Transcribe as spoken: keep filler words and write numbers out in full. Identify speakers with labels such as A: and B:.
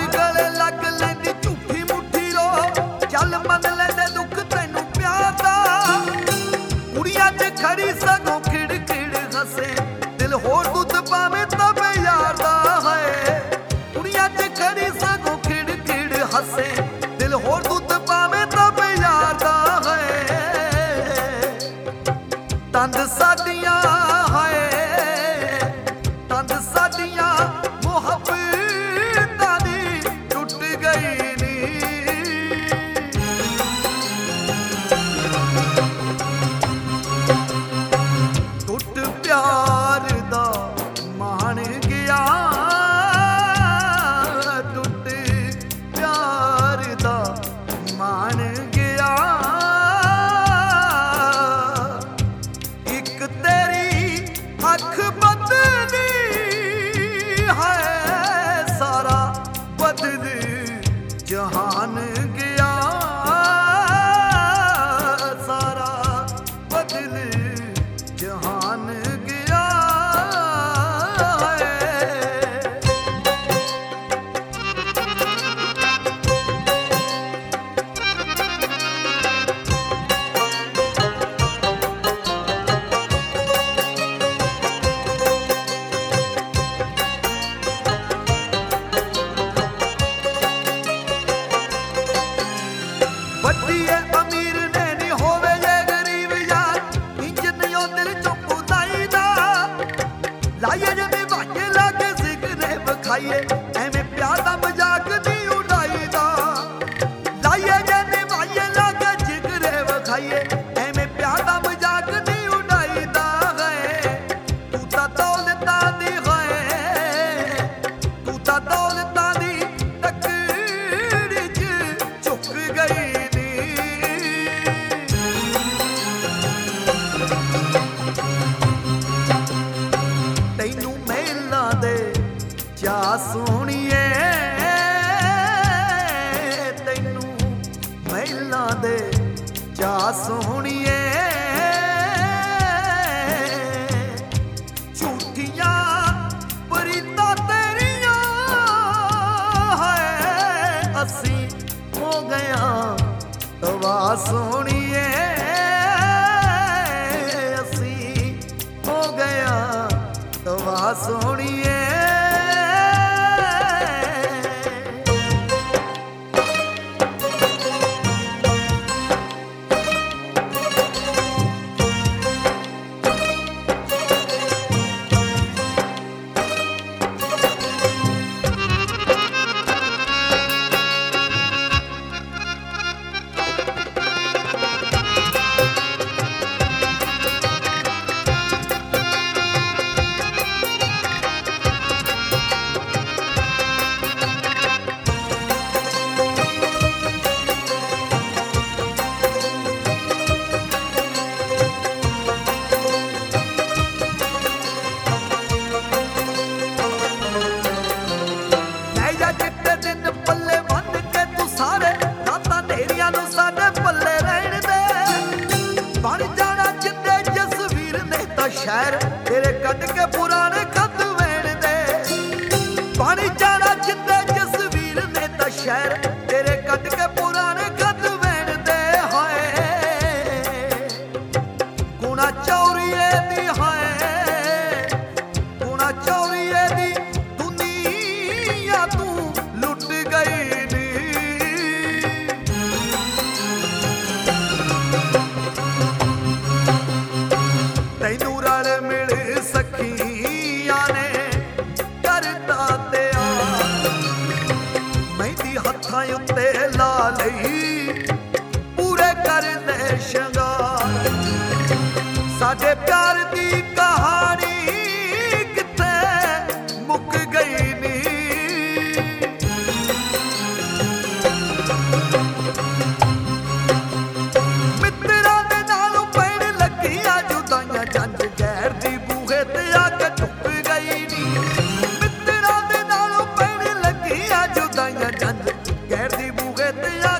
A: गले लग लैंदी झूठी मुठी रो चल मन लैंदे दुख तैनू प्यार दा कुड़ियां च खड़ी सगों खिड़ खिड़ हसे दिल होर दुध पावे तब यार दा है कुड़ियां च खड़ी सगों खिड़ खिड़ हसे दिल होर दुध पावे तब यार दा है तंद साडियां है तंद साडियां मुहब्बतां दी टुट गई नी टुट प्यार दा मान गया टुट प्यार दा मान गया एक तेरी अख बदली है सारा बदल जहान गया सारा बदल जहान गया है। वड्डी है अमीर ने नी होवे जे गरीब यार इंज नहीं ओ दिल चों पुताई दा लाइए जे नी वाके लागे जिगरे बखाइए एवें प्यार दा मजाक नहीं उड़ाई दा लाइए जे नी वाके लागे जिगरे बखाइए एवें प्यार दा मजाक नहीं उड़ाई दा है तू ता दौलतां दी है तू ता दौलतां दी तकड़ी च झुक गई तैनू मेला दे जा सोहणीए तैनू मेला दे जा सोहणीए झूठियां परीतां तेरियां है असी हो गया तवा सोहणीए असी हो गया तवा सोहणीए शहर तेरे कट के पुराने खत वेण दे पानी जाना जिंदे जसवीर ने ता शहर तेरे कट के पुराने खत वेण दे हाय गुना चौरिए दी हाय गुना चौरिए दी दुनिया तू लुट गई नी तैनू रल मिल सखियां ने करता ते मेहंदी हत्थां उत्ते ला लई पूरे कर दे शंगार साडे प्यार दी कहानी किथे मुक गई नी मित्रा दे नालों पैण लगियां जुदाइयां जंज गैर दी बूहे ते आके टुक गई नी मित्रा दे नालों पैण लगियां जुदाइयां जंज गैर दी बूहे ते